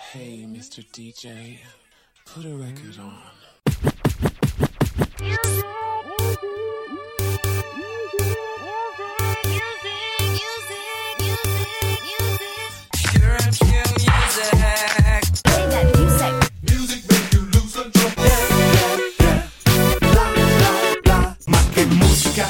Hey, Mr. DJ, put a record on. Music make you lose control. Bla, bla, bla. Más que música.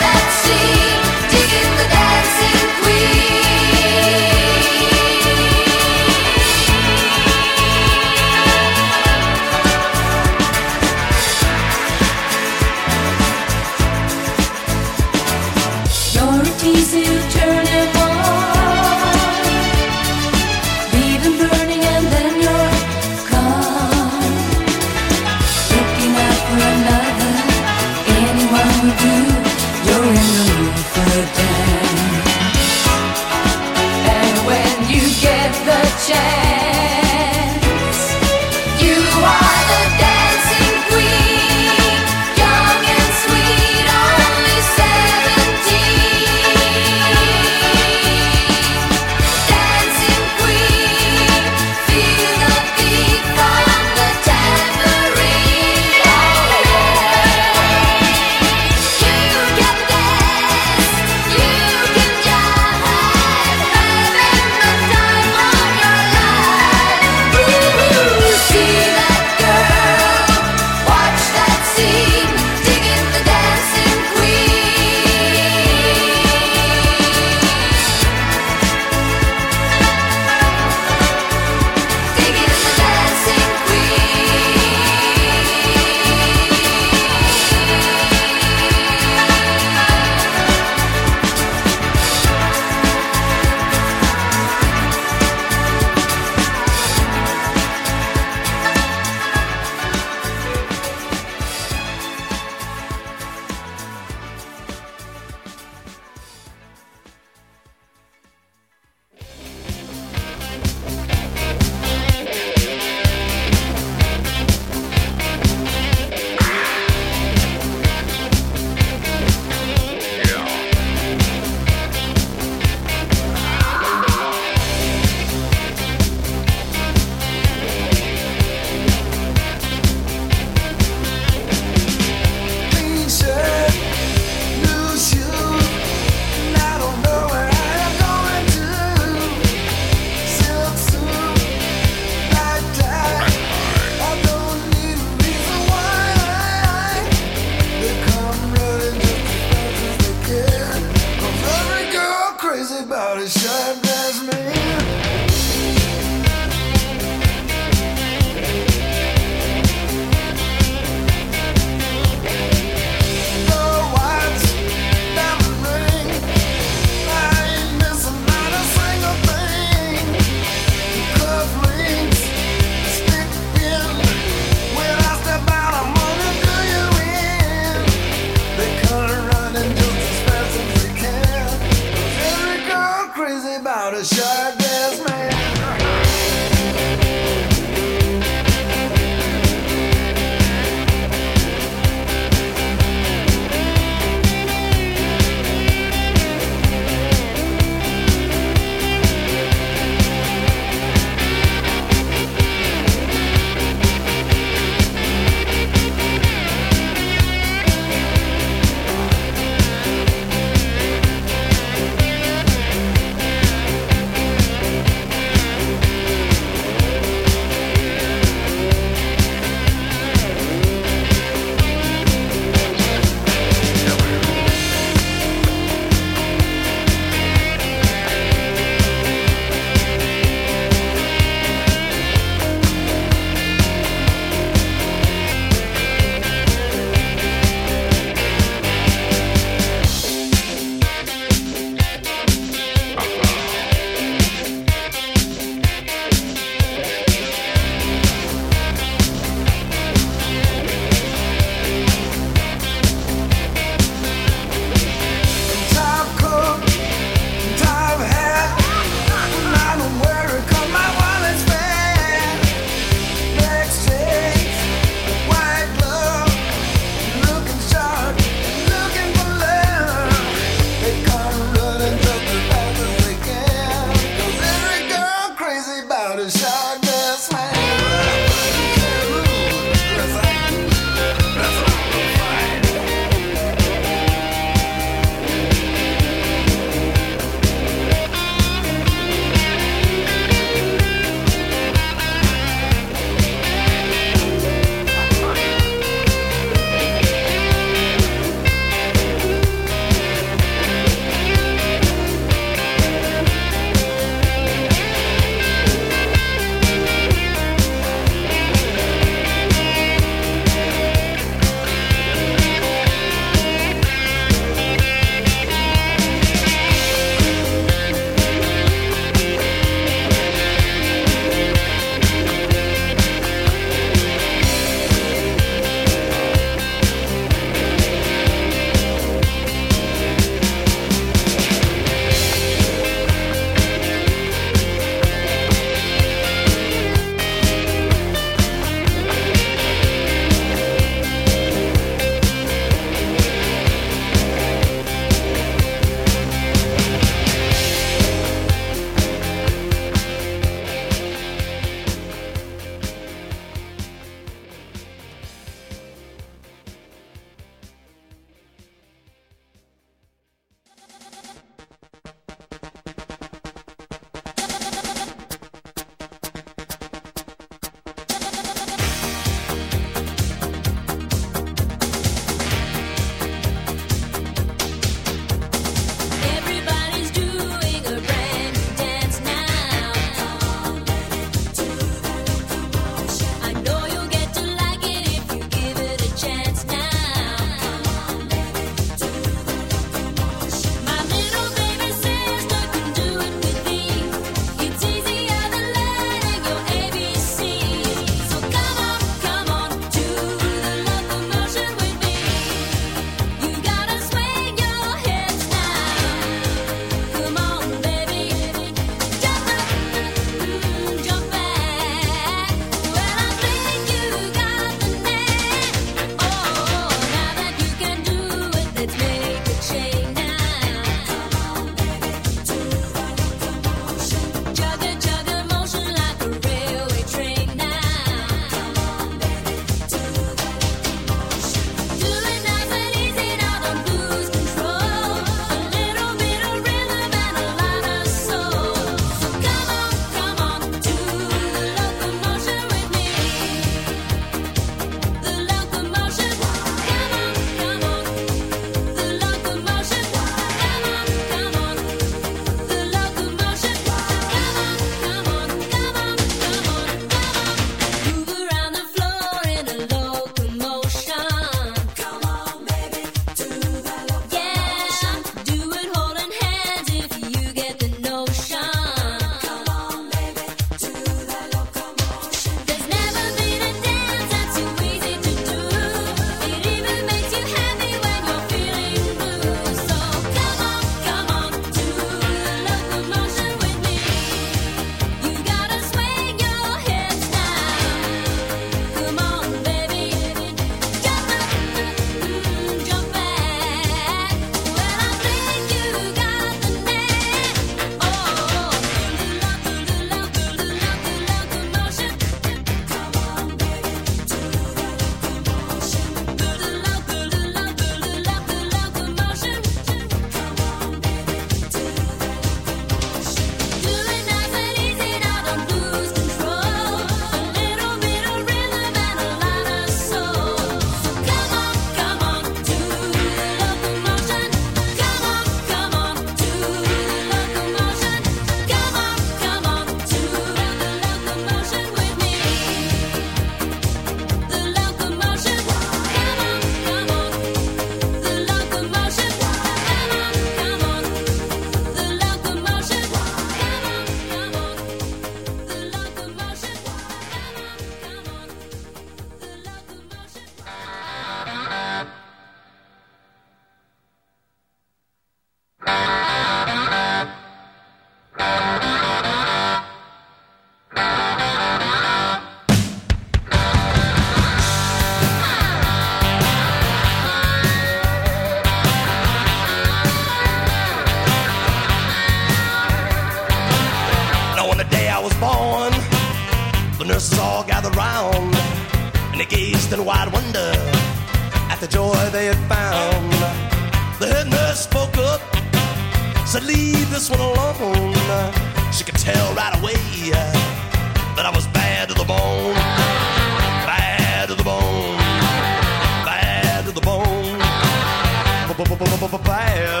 and they gazed in wide wonder at the joy they had found. The head nurse spoke up, said, leave this one alone. She could tell right away that I was bad to the bone. Bad to the bone. Bad to the bone. Bad. Bad.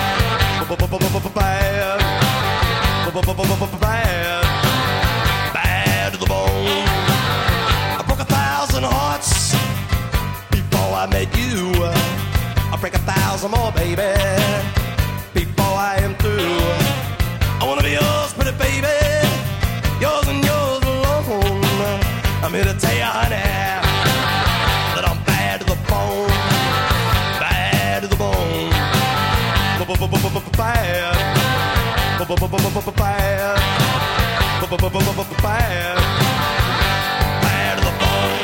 Bad. Bad to the bone. I broke 1,000 hearts before I met you. I'll break 1,000 more, baby, before I am through. I wanna be yours, pretty baby, yours and yours alone. I'm here to tell you, honey, that I'm bad to the bone. Bad to the bone. Bad. Bad. Bad. Bad to the bone.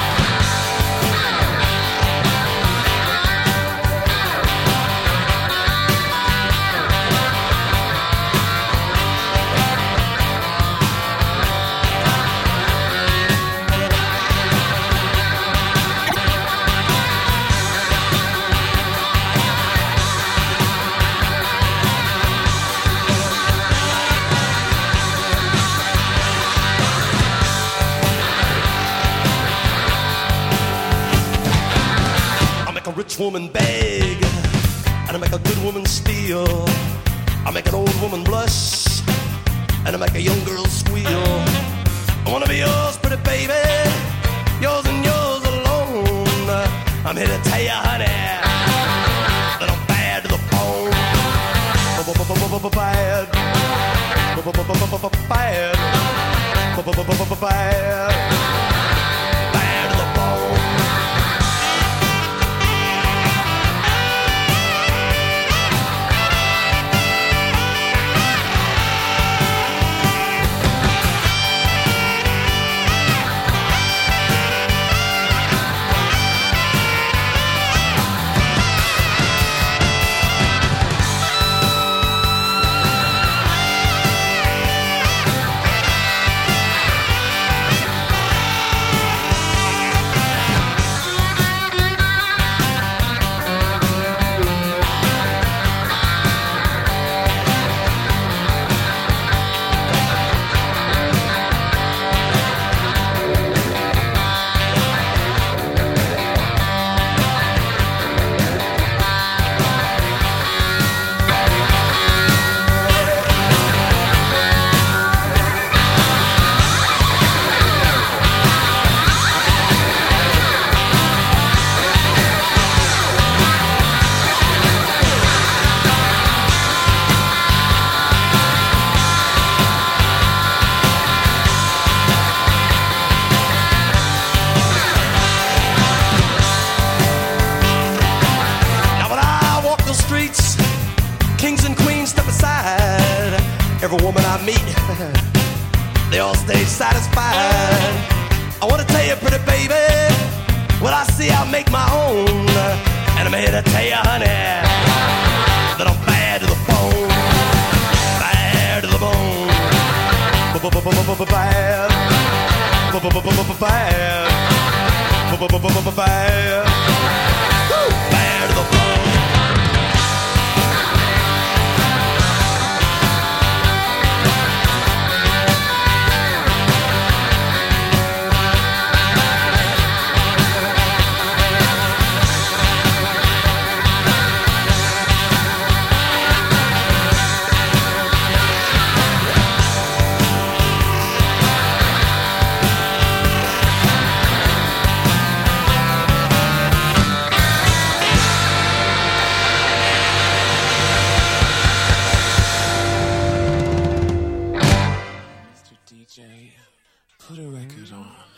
A rich woman beg, and I make a good woman steal. I make an old woman blush, and I make a young girl squeal. I wanna be yours, pretty baby, yours and yours alone. I'm here to tell you, honey, that I'm bad to the bone. Bad. Bad. Bad. Bad to the bone. Kings and queens step aside. Every woman I meet, they all stay satisfied. I wanna tell you, pretty baby, what I see I make my own. And I'm here to tell you, honey, that I'm bad to the bone. Bad to the bone. Bad. Bad. Bad. Bad to the bone. DJ, put a record on.